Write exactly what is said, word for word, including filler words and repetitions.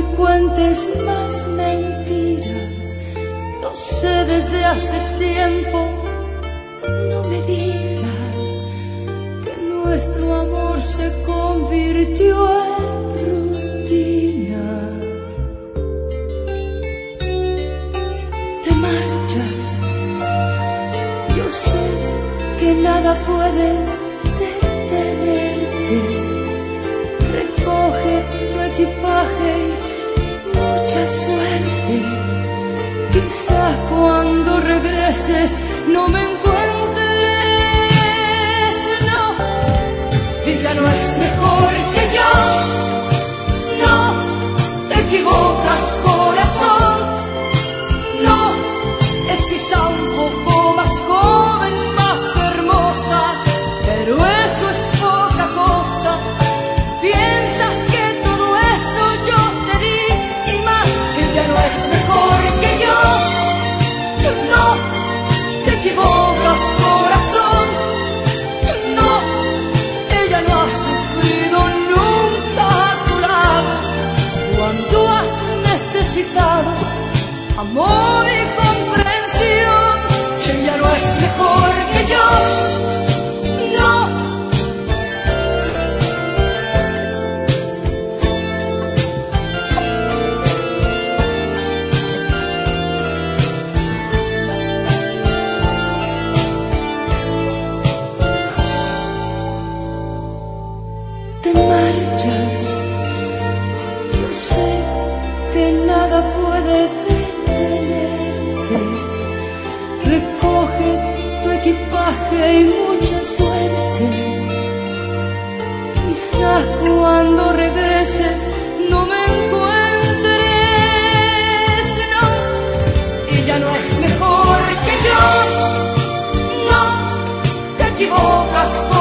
me cuentes más mentiras, lo sé desde hace tiempo. No me digas que nuestro amor se convirtió en rutina. Te marchas, yo sé que nada puede detenerte. Recoge tu equipaje y mucha suerte. Quizás cuando regreses no me encuentres, no. Ella no es mejor que yo, no. Te equivocas, corazón, no. Es quizá un poco más joven, más hermosa, pero eso es poca cosa. Piensas que todo eso yo te di y más. Ella no es mejor que yo, no. Te equivocas, corazón, no. Ella no ha sufrido nunca a tu lado cuando has necesitado amor y comprensión. Ella no es mejor que yo, no. Te marchas, yo sé que nada puede detenerte. Recoge tu equipaje y mucha suerte. Quizás cuando regreses no me encuentres, no. Ella no es mejor que yo, no. Te equivocas,